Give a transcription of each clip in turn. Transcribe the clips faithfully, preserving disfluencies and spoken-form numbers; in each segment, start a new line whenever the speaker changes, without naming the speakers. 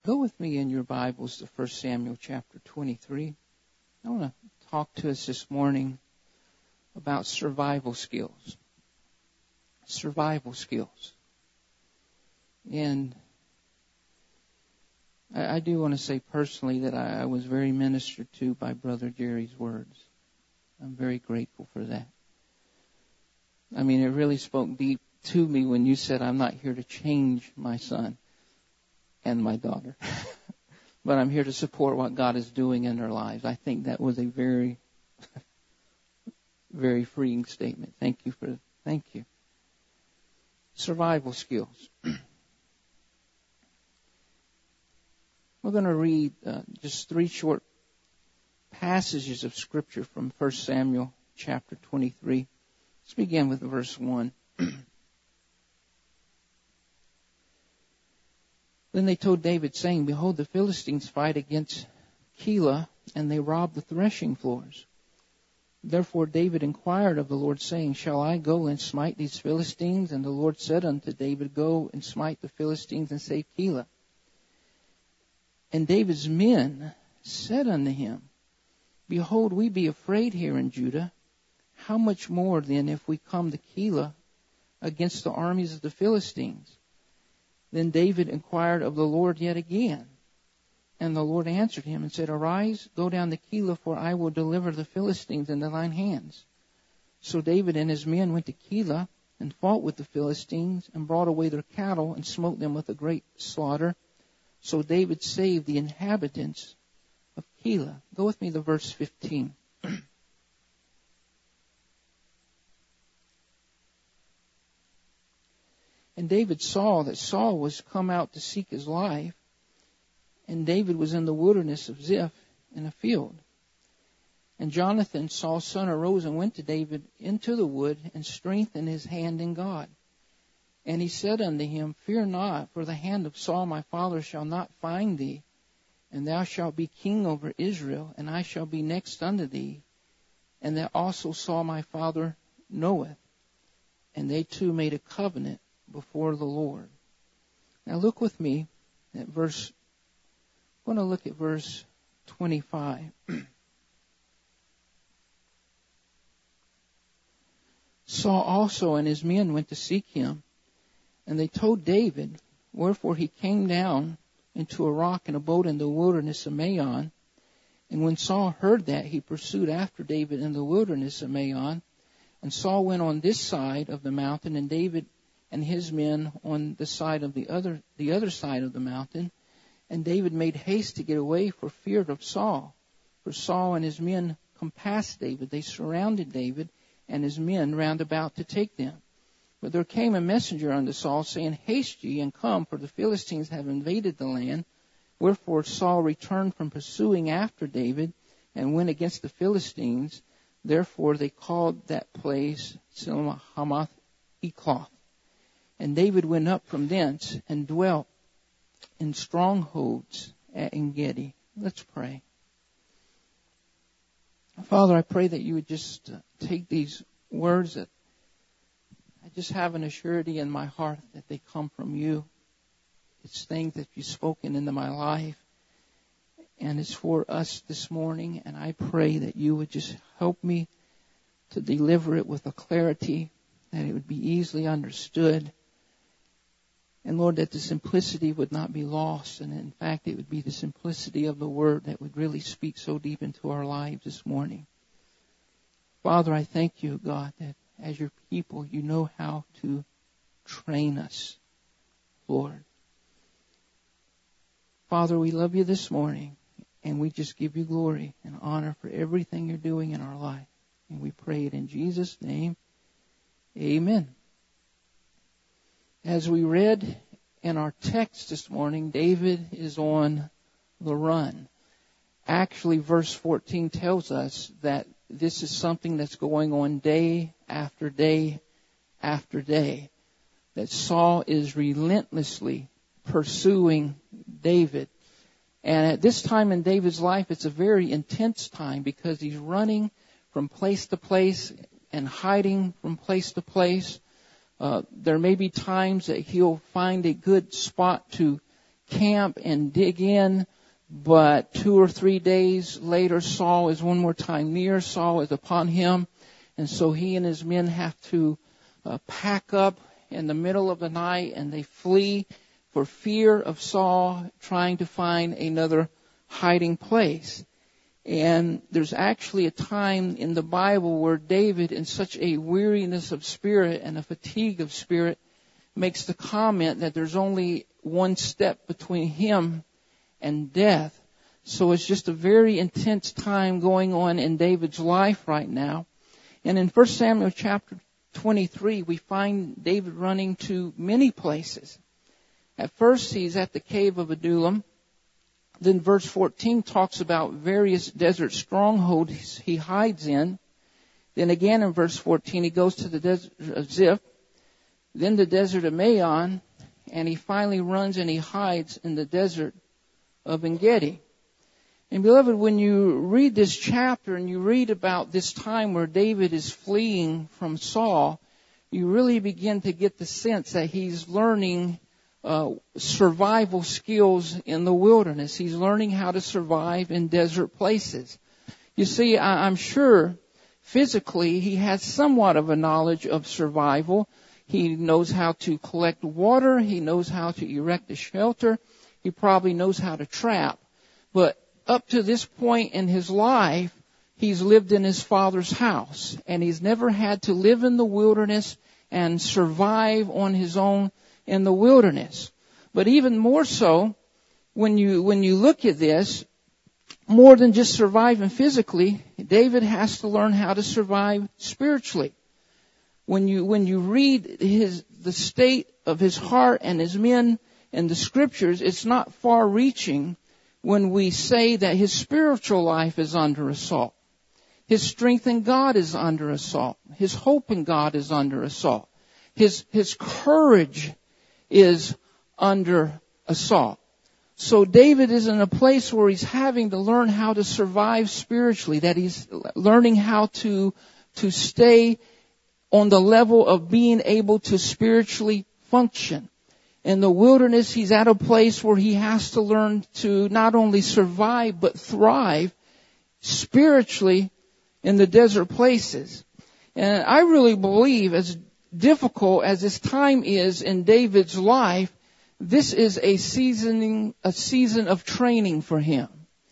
Go with me in your Bibles to First Samuel chapter twenty-three. I want to talk to us this morning about survival skills. Survival skills. And I, I do want to say personally that I, I was very ministered to by Brother Jerry's words. I'm very grateful for that. I mean, it really spoke deep to me when you said, I'm not here to change my son and my daughter, but I'm here to support what God is doing in their lives. I think that was a very, very freeing statement. Thank you for, thank you. Survival skills. We're going to read uh, just three short passages of Scripture from First Samuel chapter twenty-three. Let's begin with verse one. Then they told David, saying, Behold, the Philistines fight against Keilah, and they rob the threshing floors. Therefore David inquired of the Lord, saying, Shall I go and smite these Philistines? And the Lord said unto David, Go and smite the Philistines and save Keilah. And David's men said unto him, Behold, we be afraid here in Judah. How much more then if we come to Keilah against the armies of the Philistines? Then David inquired of the Lord yet again. And the Lord answered him and said, Arise, go down to Keilah, for I will deliver the Philistines into thine hands. So David and his men went to Keilah and fought with the Philistines and brought away their cattle and smote them with a great slaughter. So David saved the inhabitants of Keilah. Go with me to verse fifteen. And David saw that Saul was come out to seek his life, and David was in the wilderness of Ziph in a field. And Jonathan, Saul's son, arose and went to David into the wood and strengthened his hand in God. And he said unto him, Fear not, for the hand of Saul my father shall not find thee, and thou shalt be king over Israel, and I shall be next unto thee. And that also Saul my father knoweth. And they two made a covenant before the Lord. Now look with me at verse, I'm going to look at verse twenty-five. Saul also and his men went to seek him, and they told David, wherefore he came down into a rock and abode in the wilderness of Maon. And when Saul heard that, he pursued after David in the wilderness of Maon. And Saul went on this side of the mountain, and David and his men on the side of the other, the other side of the mountain. And David made haste to get away for fear of Saul. For Saul and his men compassed David. They surrounded David and his men round about to take them. But there came a messenger unto Saul, saying, Haste ye and come, for the Philistines have invaded the land. Wherefore Saul returned from pursuing after David and went against the Philistines. Therefore they called that place Hamath Ekloth. And David went up from thence and dwelt in strongholds at En-gedi. Let's pray. Father, I pray that you would just uh, take these words that I just have an assurity in my heart that they come from you. It's things that you've spoken into my life, and it's for us this morning. And I pray that you would just help me to deliver it with a clarity that it would be easily understood. And Lord, that the simplicity would not be lost. And in fact, it would be the simplicity of the word that would really speak so deep into our lives this morning. Father, I thank you, God, that as your people, you know how to train us, Lord. Father, we love you this morning, and we just give you glory and honor for everything you're doing in our life. And we pray it in Jesus' name. Amen. As we read in our text this morning, David is on the run. Actually, verse fourteen tells us that this is something that's going on day after day after day. That Saul is relentlessly pursuing David. And at this time in David's life, it's a very intense time because he's running from place to place and hiding from place to place. Uh, there may be times that he'll find a good spot to camp and dig in. But two or three days later, Saul is one more time near. Saul is upon him. And so he and his men have to uh, pack up in the middle of the night, and they flee for fear of Saul, trying to find another hiding place. And there's actually a time in the Bible where David, in such a weariness of spirit and a fatigue of spirit, makes the comment that there's only one step between him and death. So it's just a very intense time going on in David's life right now. And in First Samuel chapter twenty-three, we find David running to many places. At first, he's at the cave of Adullam. Then verse fourteen talks about various desert strongholds he hides in. Then again in verse fourteen, he goes to the desert of Ziph, then the desert of Maon, and he finally runs and he hides in the desert of En-Gedi. And beloved, when you read this chapter and you read about this time where David is fleeing from Saul, you really begin to get the sense that he's learning uh, survival skills in the wilderness. He's learning how to survive in desert places. You see, I, I'm sure physically he has somewhat of a knowledge of survival. He knows how to collect water. He knows how to erect a shelter. He probably knows how to trap. But up to this point in his life, he's lived in his father's house, and he's never had to live in the wilderness and survive on his own in the wilderness. But even more so, when you when you look at this, more than just surviving physically, David has to learn how to survive spiritually. When you when you read his the state of his heart and his men in the scriptures, it's not far-reaching when we say that his spiritual life is under assault. His strength in God is under assault. His hope in God is under assault. His his courage is under assault. So David is in a place where he's having to learn how to survive spiritually, that he's learning how to to stay on the level of being able to spiritually function. In the wilderness, he's at a place where he has to learn to not only survive, but thrive spiritually in the desert places. And I really believe, as difficult as this time is in David's life, this is a seasoning, a season of training for him.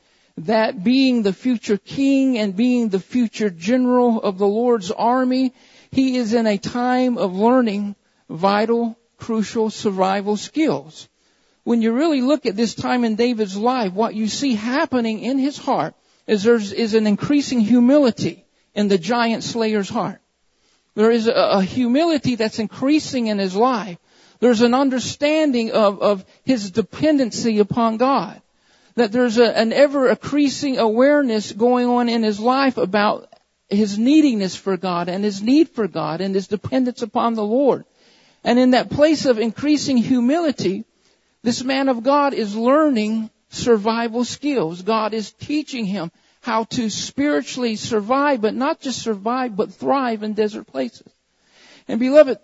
That being the future king and being the future general of the Lord's army, he is in a time of learning vital, crucial survival skills. When you really look at this time in David's life, what you see happening in his heart is there is an increasing humility in the giant slayer's heart. There is a, a humility that's increasing in his life. There's an understanding of, of his dependency upon God. That there's a, an ever-increasing awareness going on in his life about his neediness for God and his need for God and his dependence upon the Lord. And in that place of increasing humility, this man of God is learning survival skills. God is teaching him how to spiritually survive, but not just survive, but thrive in desert places. And beloved,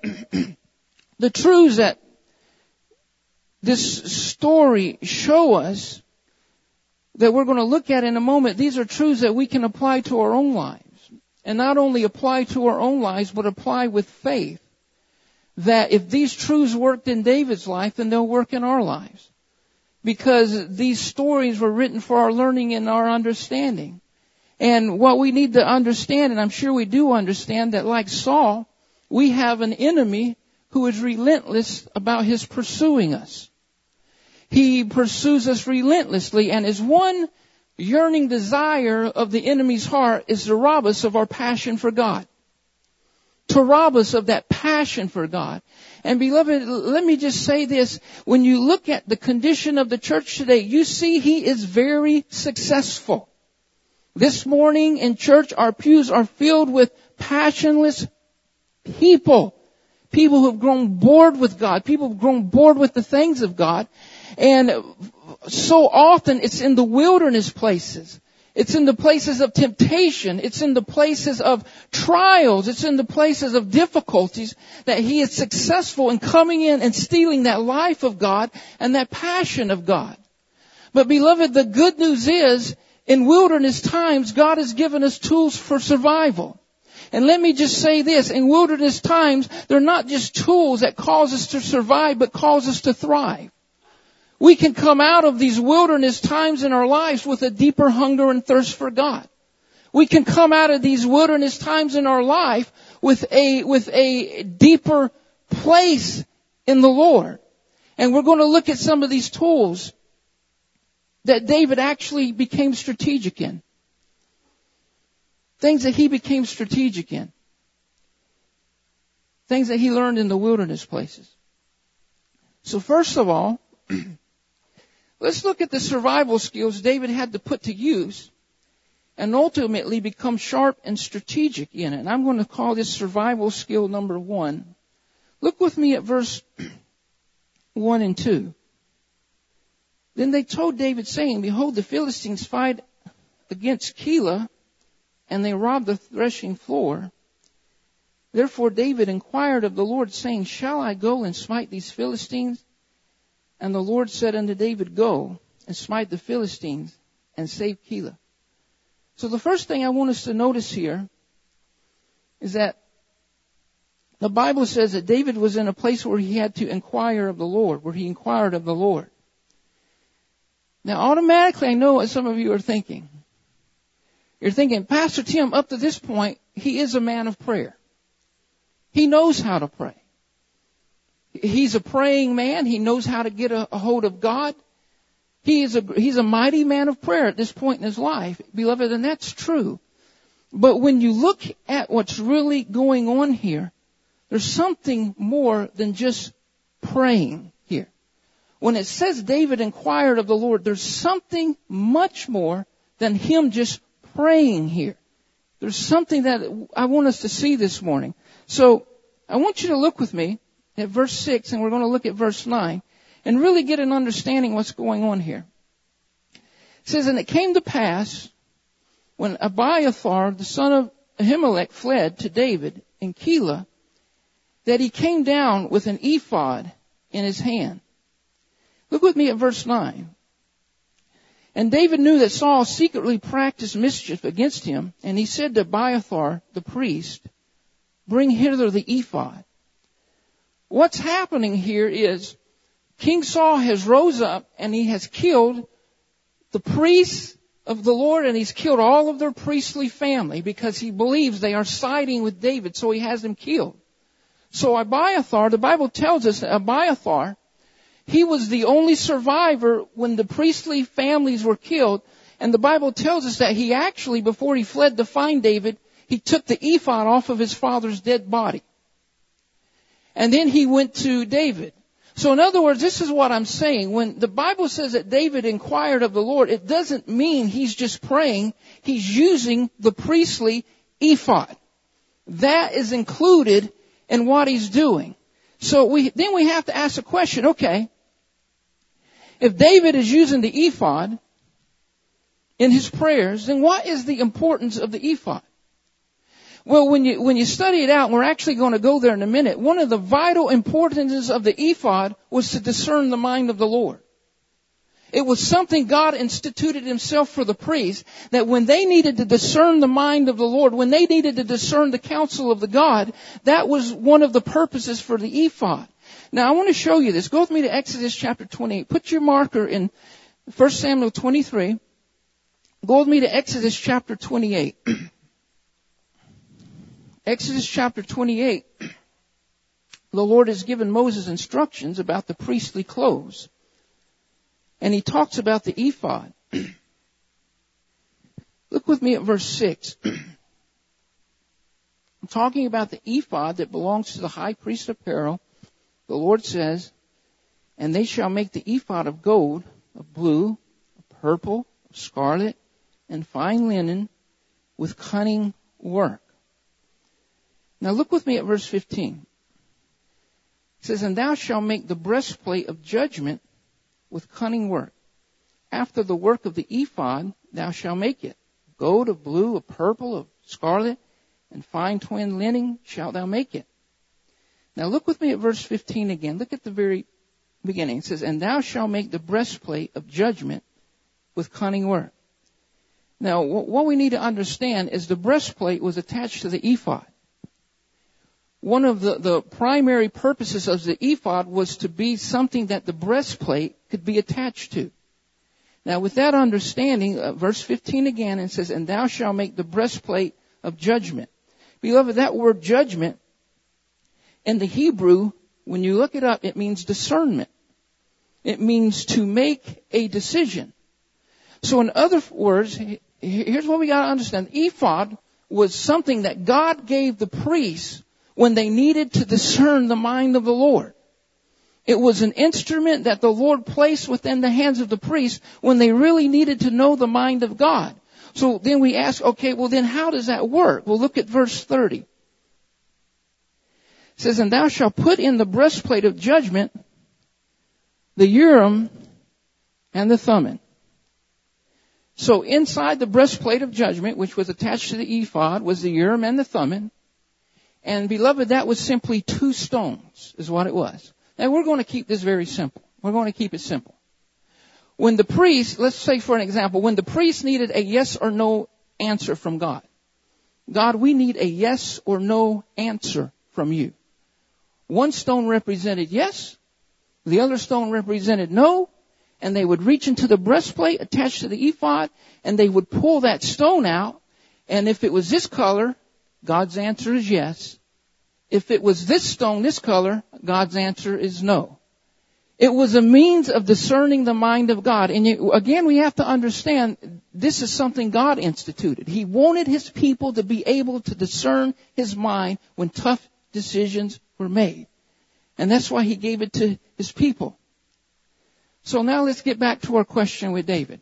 the truths that this story show us that we're going to look at in a moment, these are truths that we can apply to our own lives. And not only apply to our own lives, but apply with faith. That if these truths worked in David's life, then they'll work in our lives. Because these stories were written for our learning and our understanding. And what we need to understand, and I'm sure we do understand, that like Saul, we have an enemy who is relentless about his pursuing us. He pursues us relentlessly, and his one yearning desire of the enemy's heart is to rob us of our passion for God. To rob us of that passion for God. And beloved, let me just say this. When you look at the condition of the church today, you see he is very successful. This morning in church, our pews are filled with passionless people. People who have grown bored with God. People who have grown bored with the things of God. And so often it's in the wilderness places. It's in the places of temptation. It's in the places of trials. It's in the places of difficulties that he is successful in coming in and stealing that life of God and that passion of God. But beloved, the good news is, in wilderness times, God has given us tools for survival. And let me just say this, in wilderness times, they're not just tools that cause us to survive, but cause us to thrive. We can come out of these wilderness times in our lives with a deeper hunger and thirst for God. We can come out of these wilderness times in our life with a, with a deeper place in the Lord. And we're going to look at some of these tools that David actually became strategic in. Things that he became strategic in. Things that he learned in the wilderness places. So first of all, let's look at the survival skills David had to put to use and ultimately become sharp and strategic in it. And I'm going to call this survival skill number one. Look with me at verse one and two. Then they told David, saying, behold, the Philistines fight against Keilah, and they robbed the threshing floor. Therefore David inquired of the Lord, saying, shall I go and smite these Philistines? And the Lord said unto David, go and smite the Philistines and save Keilah. So the first thing I want us to notice here is that the Bible says that David was in a place where he had to inquire of the Lord, where he inquired of the Lord. Now automatically I know what some of you are thinking. You're thinking, Pastor Tim, up to this point, he is a man of prayer. He knows how to pray. He's a praying man. He knows how to get a, a hold of God. He is a, he's a mighty man of prayer at this point in his life. Beloved, and that's true. But when you look at what's really going on here, there's something more than just praying here. When it says David inquired of the Lord, there's something much more than him just praying here. There's something that I want us to see this morning. So I want you to look with me at verse six, and we're going to look at verse nine, and really get an understanding what's going on here. It says, and it came to pass, when Abiathar, the son of Ahimelech, fled to David in Keilah, that he came down with an ephod in his hand. Look with me at verse nine. And David knew that Saul secretly practiced mischief against him, and he said to Abiathar, the priest, bring hither the ephod. What's happening here is King Saul has rose up and he has killed the priests of the Lord, and he's killed all of their priestly family because he believes they are siding with David, so he has them killed. So Abiathar, the Bible tells us that Abiathar, he was the only survivor when the priestly families were killed, and the Bible tells us that he actually, before he fled to find David, he took the ephod off of his father's dead body. And then he went to David. So in other words, this is what I'm saying. When the Bible says that David inquired of the Lord, it doesn't mean he's just praying. He's using the priestly ephod. That is included in what he's doing. So we, then we have to ask the question, okay, if David is using the ephod in his prayers, then what is the importance of the ephod? Well, when you, when you study it out, and we're actually going to go there in a minute, one of the vital importances of the ephod was to discern the mind of the Lord. It was something God instituted himself for the priests, that when they needed to discern the mind of the Lord, when they needed to discern the counsel of the God, that was one of the purposes for the ephod. Now, I want to show you this. Go with me to Exodus chapter twenty-eight. Put your marker in First Samuel twenty-three. Go with me to Exodus chapter twenty-eight. Exodus chapter twenty-eight, the Lord has given Moses instructions about the priestly clothes. And he talks about the ephod. Look with me at verse six. I'm talking about the ephod that belongs to the high priest apparel. The Lord says, and they shall make the ephod of gold, of blue, of purple, of scarlet, and fine linen with cunning work. Now look with me at verse fifteen. It says, and thou shalt make the breastplate of judgment with cunning work. After the work of the ephod, thou shalt make it. gold, of blue, of purple, of scarlet, and fine twined linen shalt thou make it. Now look with me at verse fifteen again. Look at the very beginning. It says, and thou shalt make the breastplate of judgment with cunning work. Now, what we need to understand is the breastplate was attached to the ephod. One of the, the primary purposes of the ephod was to be something that the breastplate could be attached to. Now, with that understanding, uh, verse fifteen again, it says, and thou shalt make the breastplate of judgment. Beloved, that word judgment in the Hebrew, when you look it up, it means discernment. It means to make a decision. So in other words, here's what we got to understand. The ephod was something that God gave the priests when they needed to discern the mind of the Lord. It was an instrument that the Lord placed within the hands of the priests when they really needed to know the mind of God. So then we ask, okay, well then how does that work? Well, look at verse thirty. It says, and thou shalt put in the breastplate of judgment the Urim and the Thummim. So inside the breastplate of judgment, which was attached to the ephod, was the Urim and the Thummim. And beloved, that was simply two stones, is what it was. Now we're going to keep this very simple. We're going to keep it simple. When the priest, let's say for an example, when the priest needed a yes or no answer from God. God, we need a yes or no answer from you. One stone represented yes, the other stone represented no, and they would reach into the breastplate attached to the ephod, and they would pull that stone out, and if it was this color, God's answer is yes. If it was this stone, this color, God's answer is no. It was a means of discerning the mind of God. And you, again, we have to understand this is something God instituted. He wanted His people to be able to discern His mind when tough decisions were made. And that's why He gave it to His people. So now let's get back to our question with David.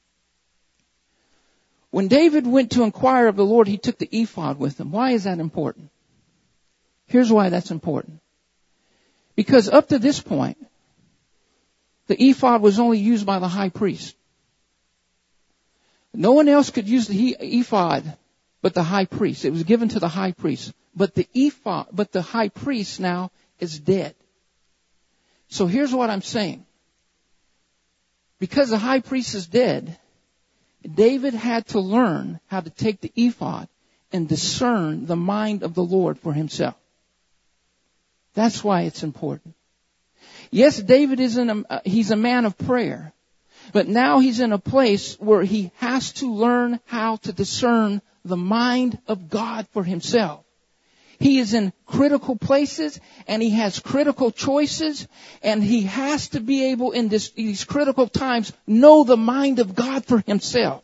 When David went to inquire of the Lord, he took the ephod with him. Why is that important? Here's why that's important. Because up to this point, the ephod was only used by the high priest. No one else could use the ephod but the high priest. It was given to the high priest. But the ephod, but the high priest now is dead. So here's what I'm saying. Because the high priest is dead, David had to learn how to take the ephod and discern the mind of the Lord for himself. That's why it's important. Yes, David is in a, he's a man of prayer, but now he's in a place where he has to learn how to discern the mind of God for himself. He is in critical places and he has critical choices, and he has to be able in this, these critical times know the mind of God for himself.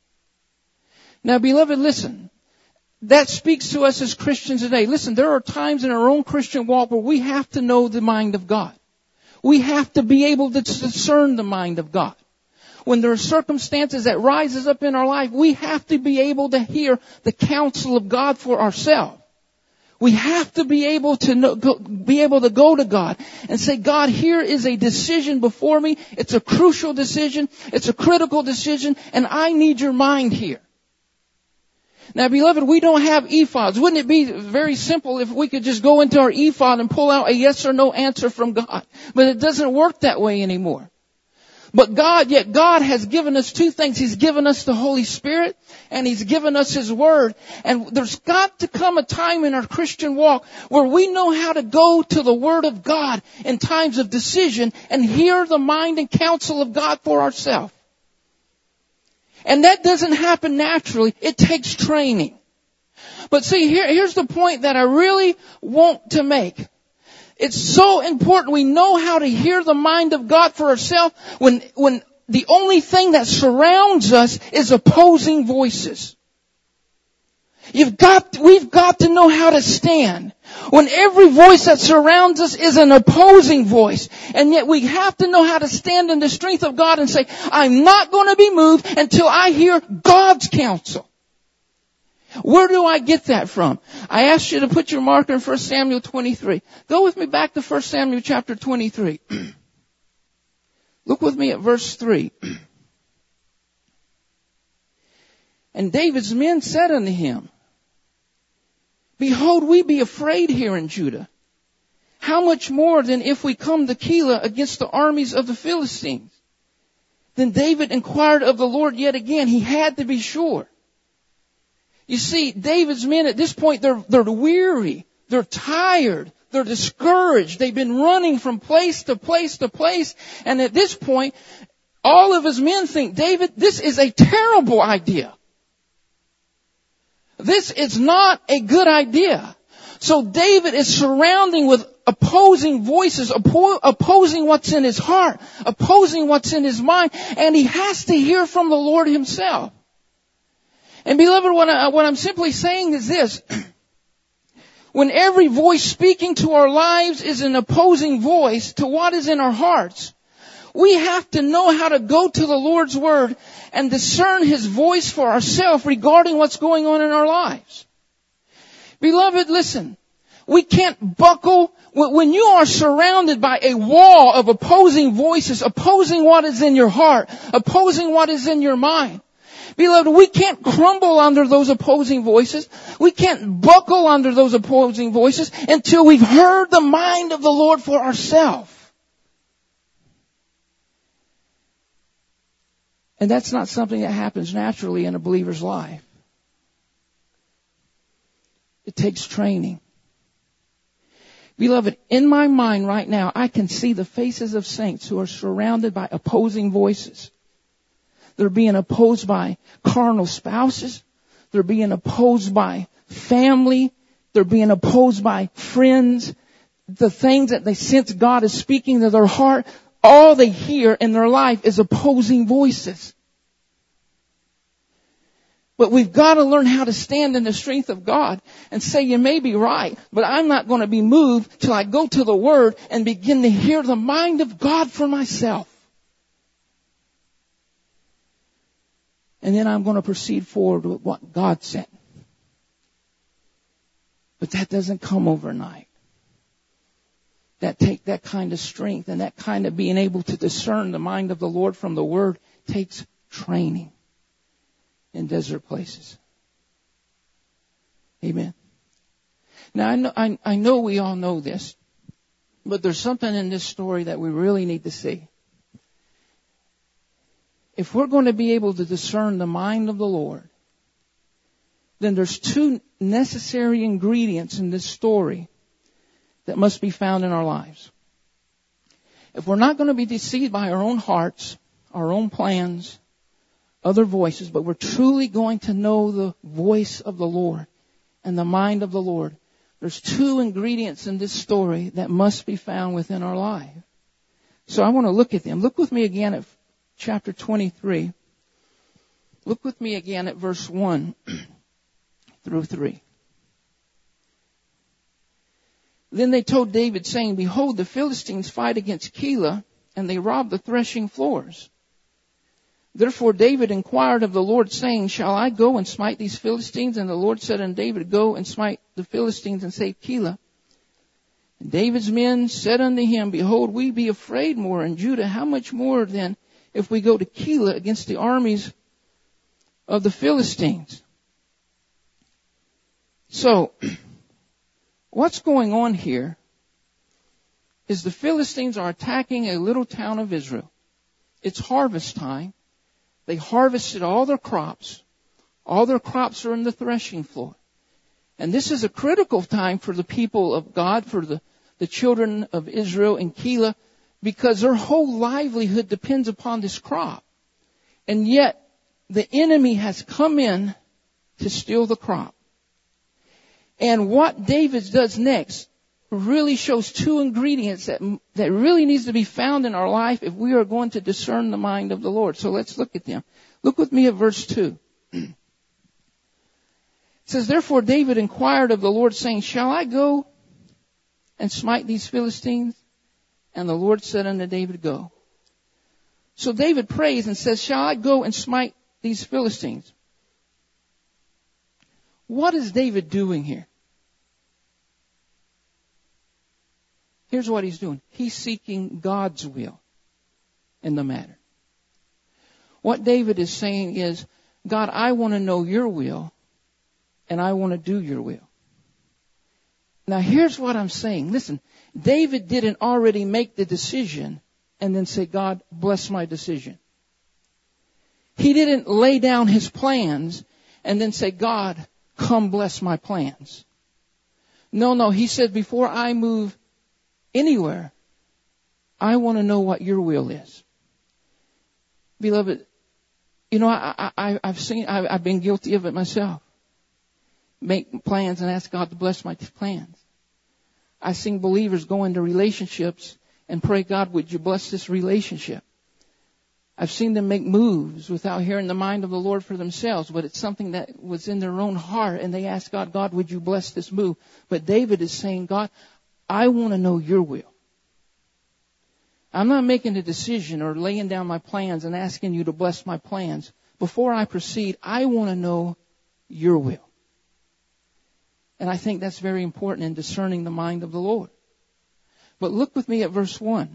Now, beloved, listen. That speaks to us as Christians today. Listen, there are times in our own Christian walk where we have to know the mind of God. We have to be able to discern the mind of God. When there are circumstances that rises up in our life, we have to be able to hear the counsel of God for ourselves. We have to be able to know, go, be able to go to God and say, God, here is a decision before me. It's a crucial decision. It's a critical decision, and I need your mind here. Now, beloved, we don't have ephods. Wouldn't it be very simple if we could just go into our ephod and pull out a yes or no answer from God? But it doesn't work that way anymore. But God, yet God has given us two things. He's given us the Holy Spirit and He's given us His Word. And there's got to come a time in our Christian walk where we know how to go to the Word of God in times of decision and hear the mind and counsel of God for ourselves. And that doesn't happen naturally. It takes training. But see, here, here's the point that I really want to make. It's so important we know how to hear the mind of God for ourselves when, when the only thing that surrounds us is opposing voices. You've got, we've got to know how to stand when every voice that surrounds us is an opposing voice. And yet we have to know how to stand in the strength of God and say, I'm not going to be moved until I hear God's counsel. Where do I get that from? I asked you to put your marker in First Samuel twenty-three. Go with me back to First Samuel chapter twenty-three. Look with me at verse three. And David's men said unto him, Behold, we be afraid here in Judah. How much more than if we come to Keilah against the armies of the Philistines? Then David inquired of the Lord yet again. He had to be sure. You see, David's men at this point, they're, they're weary. They're tired. They're discouraged. They've been running from place to place to place. And at this point, all of his men think, David, this is a terrible idea. This is not a good idea. So David is surrounding with opposing voices, oppo- opposing what's in his heart, opposing what's in his mind, and he has to hear from the Lord himself. And beloved, what, I, what I'm simply saying is this. When every voice speaking to our lives is an opposing voice to what is in our hearts, we have to know how to go to the Lord's Word and discern His voice for ourselves regarding what's going on in our lives. Beloved, listen. We can't buckle. When you are surrounded by a wall of opposing voices, opposing what is in your heart, opposing what is in your mind, beloved, we can't crumble under those opposing voices. We can't buckle under those opposing voices until we've heard the mind of the Lord for ourselves. And that's not something that happens naturally in a believer's life. It takes training. Beloved, in my mind right now, I can see the faces of saints who are surrounded by opposing voices. They're being opposed by carnal spouses. They're being opposed by family. They're being opposed by friends. The things that they sense God is speaking to their heart, all they hear in their life is opposing voices. But we've got to learn how to stand in the strength of God and say, you may be right, but I'm not going to be moved till I go to the Word and begin to hear the mind of God for myself. And then I'm going to proceed forward with what God said. But that doesn't come overnight. That take that kind of strength and that kind of being able to discern the mind of the Lord from the Word takes training in desert places. Amen. Now I know, I, I know we all know this, but there's something in this story that we really need to see. If we're going to be able to discern the mind of the Lord, then there's two necessary ingredients in this story that must be found in our lives. If we're not going to be deceived by our own hearts, our own plans, other voices, but we're truly going to know the voice of the Lord and the mind of the Lord, there's two ingredients in this story that must be found within our life. So I want to look at them. Look with me again at chapter twenty-three. Look with me again at verse one through three. Then they told David, saying, Behold, the Philistines fight against Keilah, and they rob the threshing floors. Therefore David inquired of the Lord, saying, Shall I go and smite these Philistines? And the Lord said unto David, Go and smite the Philistines and save Keilah. And David's men said unto him, Behold, we be afraid more in Judah. How much more then if we go to Keilah against the armies of the Philistines? So, what's going on here is the Philistines are attacking a little town of Israel. It's harvest time. They harvested all their crops. All their crops are in the threshing floor. And this is a critical time for the people of God, for the, the children of Israel in Keilah, because their whole livelihood depends upon this crop. And yet, the enemy has come in to steal the crop. And what David does next really shows two ingredients that, that really needs to be found in our life if we are going to discern the mind of the Lord. So let's look at them. Look with me at verse two. It says, Therefore David inquired of the Lord, saying, Shall I go and smite these Philistines? And the Lord said unto David, Go. So David prays and says, Shall I go and smite these Philistines? What is David doing here? Here's what he's doing. He's seeking God's will in the matter. What David is saying is, God, I want to know your will, and I want to do your will. Now here's what I'm saying. Listen, David didn't already make the decision and then say, God, bless my decision. He didn't lay down his plans and then say, God, come bless my plans. No, no, he said, before I move anywhere, I want to know what your will is. Beloved, you know, I, I, I've seen, I, I've been guilty of it myself. Make plans and ask God to bless my plans. I've seen believers go into relationships and pray, God, would you bless this relationship? I've seen them make moves without hearing the mind of the Lord for themselves, but it's something that was in their own heart, and they ask God, God, would you bless this move? But David is saying, God, I want to know your will. I'm not making a decision or laying down my plans and asking you to bless my plans. Before I proceed, I want to know your will. And I think that's very important in discerning the mind of the Lord. But look with me at verse one.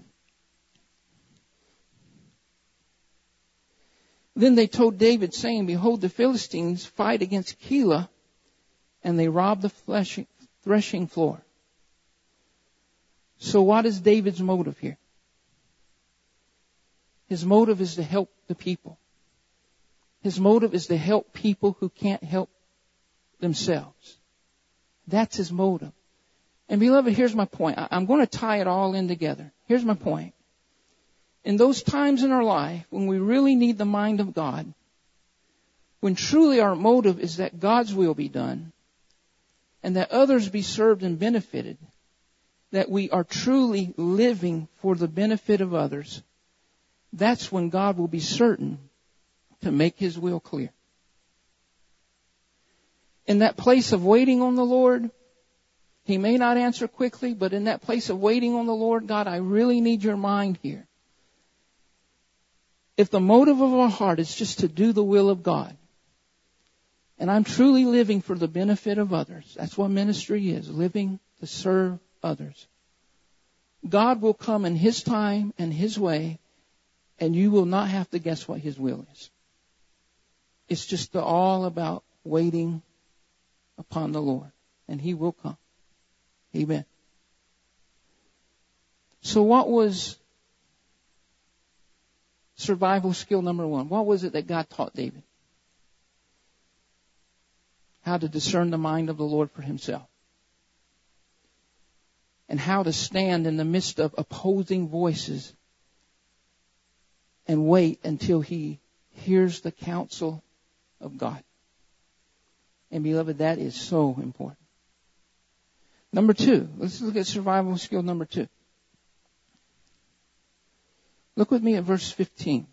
Then they told David, saying, behold, the Philistines fight against Keilah, and they rob the threshing floor. So what is David's motive here? His motive is to help the people. His motive is to help people who can't help themselves. That's his motive. And beloved, here's my point. I'm going to tie it all in together. Here's my point. In those times in our life when we really need the mind of God, when truly our motive is that God's will be done and that others be served and benefited, that we are truly living for the benefit of others, that's when God will be certain to make His will clear. In that place of waiting on the Lord, He may not answer quickly, but in that place of waiting on the Lord, God, I really need your mind here. If the motive of our heart is just to do the will of God, and I'm truly living for the benefit of others, that's what ministry is, living to serve others. God will come in His time and His way, and you will not have to guess what His will is. It's just all about waiting upon the Lord, and He will come. Amen. So what was survival skill number one? What was it that God taught David? How to discern the mind of the Lord for himself. And how to stand in the midst of opposing voices and wait until he hears the counsel of God. And beloved, that is so important. Number two, let's look at survival skill number two. Look with me at verse fifteen.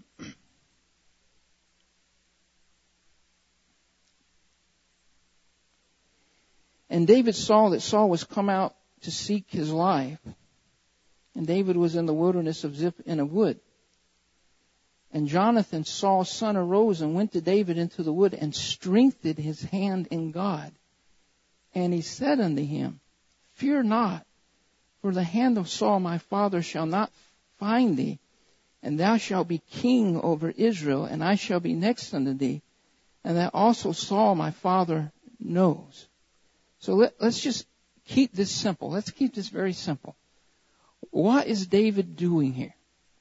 And David saw that Saul was come out to seek his life. And David was in the wilderness of Ziph in a wood. And Jonathan, Saul's son, arose and went to David into the wood and strengthened his hand in God. And he said unto him, fear not, for the hand of Saul my father shall not find thee, and thou shalt be king over Israel, and I shall be next unto thee, and that also Saul my father knows. So let, let's just keep this simple. Let's keep this very simple. What is David doing here?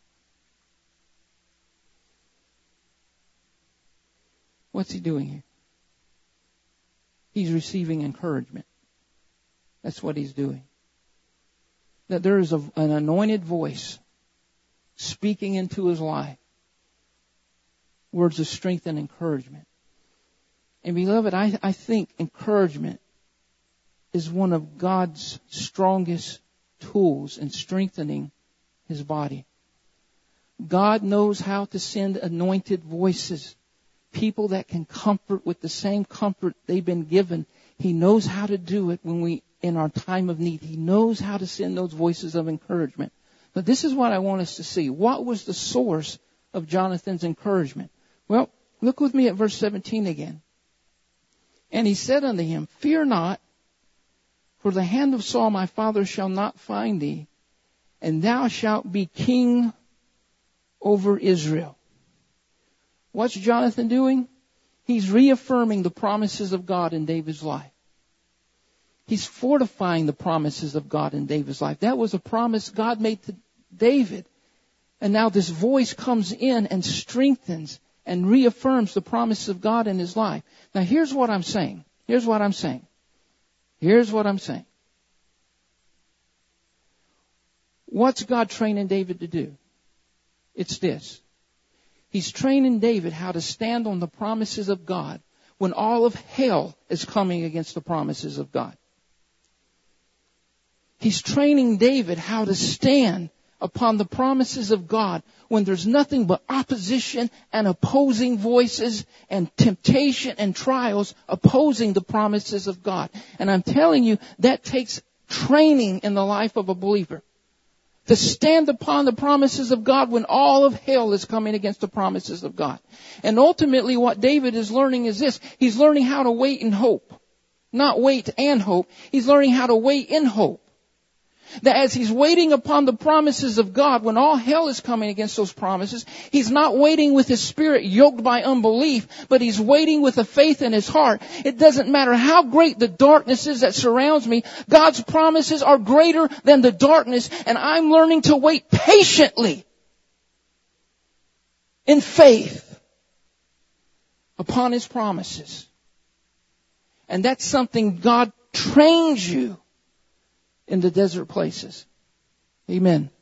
What's he doing here? He's receiving encouragement. That's what he's doing. That there is a, an anointed voice speaking into his life. Words of strength and encouragement. And beloved, I, I think encouragement is one of God's strongest tools in strengthening His body. God knows how to send anointed voices. People that can comfort with the same comfort they've been given. He knows how to do it when we, in our time of need. He knows how to send those voices of encouragement. But this is what I want us to see. What was the source of Jonathan's encouragement? Well, look with me at verse seventeen again. And he said unto him, fear not, for the hand of Saul my father shall not find thee, and thou shalt be king over Israel. What's Jonathan doing? He's reaffirming the promises of God in David's life. He's fortifying the promises of God in David's life. That was a promise God made to David. And now this voice comes in and strengthens and reaffirms the promises of God in his life. Now here's what I'm saying. Here's what I'm saying. Here's what I'm saying. What's God training David to do? It's this. He's training David how to stand on the promises of God when all of hell is coming against the promises of God. He's training David how to stand upon the promises of God when there's nothing but opposition and opposing voices and temptation and trials opposing the promises of God. And I'm telling you, that takes training in the life of a believer. To stand upon the promises of God when all of hell is coming against the promises of God. And ultimately what David is learning is this. He's learning how to wait in hope. Not wait and hope. He's learning how to wait in hope. That as he's waiting upon the promises of God, when all hell is coming against those promises, he's not waiting with his spirit yoked by unbelief, but he's waiting with a faith in his heart. It doesn't matter how great the darkness is that surrounds me, God's promises are greater than the darkness, and I'm learning to wait patiently in faith upon his promises. And that's something God trains you in the desert places. Amen.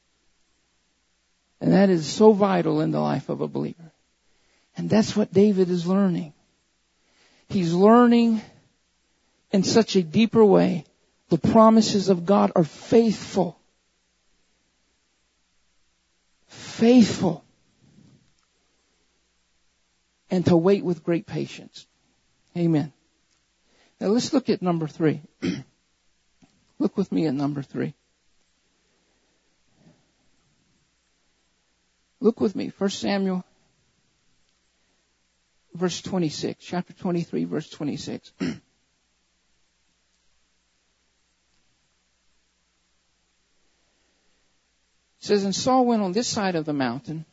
And that is so vital in the life of a believer. And that's what David is learning. He's learning in such a deeper way. The promises of God are faithful. Faithful. And to wait with great patience. Amen. Now let's look at number three. Look with me at number three. Look with me. First Samuel, verse twenty-six. Chapter twenty-three, verse twenty-six. It says, and Saul went on this side of the mountain,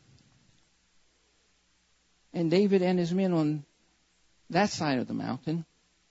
and David and his men on that side of the mountain.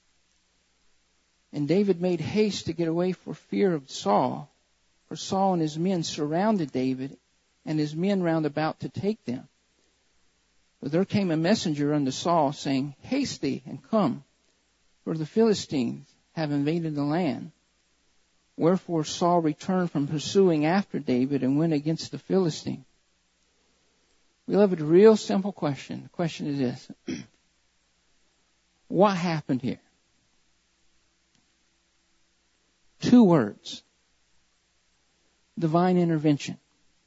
And David made haste to get away for fear of Saul, for Saul and his men surrounded David, and his men round about to take them. But there came a messenger unto Saul, saying, haste thee, and come, for the Philistines have invaded the land. Wherefore Saul returned from pursuing after David, and went against the Philistine. Beloved, a real simple question. The question is this. What happened here? Two words. Divine intervention.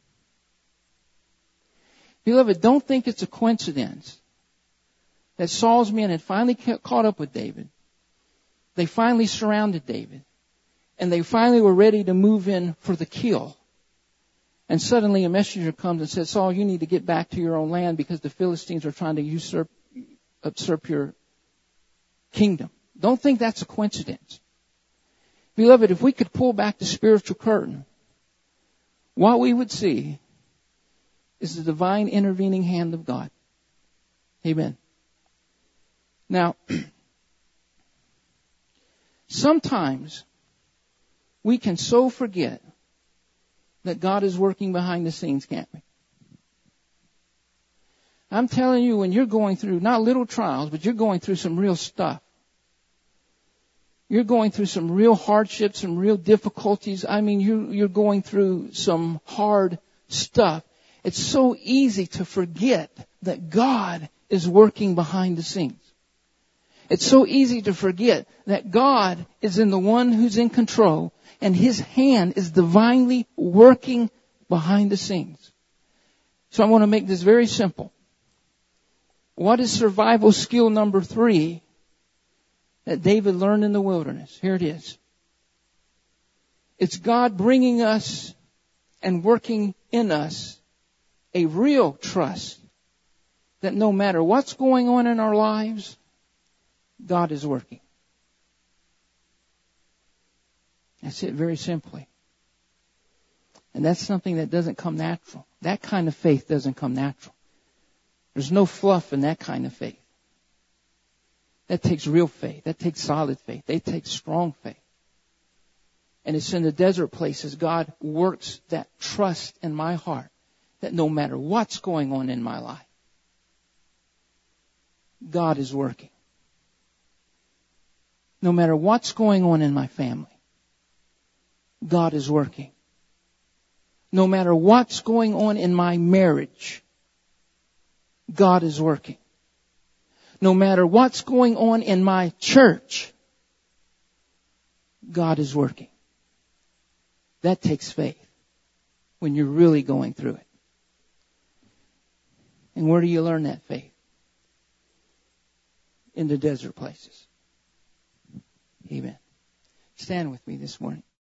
Beloved, don't think it's a coincidence that Saul's men had finally caught up with David. They finally surrounded David. And they finally were ready to move in for the kill. And suddenly a messenger comes and says, Saul, you need to get back to your own land because the Philistines are trying to usurp, usurp your kingdom. Don't think that's a coincidence. Beloved, if we could pull back the spiritual curtain, what we would see is the divine intervening hand of God. Amen. Now, sometimes we can so forget that God is working behind the scenes, can't we? I'm telling you, when you're going through not little trials, but you're going through some real stuff. You're going through some real hardships, some real difficulties. I mean, you, you're going through some hard stuff. It's so easy to forget that God is working behind the scenes. It's so easy to forget that God is in the one who's in control, and His hand is divinely working behind the scenes. So I want to make this very simple. What is survival skill number three that David learned in the wilderness? Here it is. It's God bringing us and working in us a real trust that no matter what's going on in our lives, God is working. That's it, very simply. And that's something that doesn't come natural. That kind of faith doesn't come natural. There's no fluff in that kind of faith. That takes real faith. That takes solid faith. That takes strong faith. And it's in the desert places God works that trust in my heart that no matter what's going on in my life, God is working. No matter what's going on in my family, God is working. No matter what's going on in my marriage, God is working. No matter what's going on in my church, God is working. That takes faith when you're really going through it. And where do you learn that faith? In the desert places. Amen. Stand with me this morning.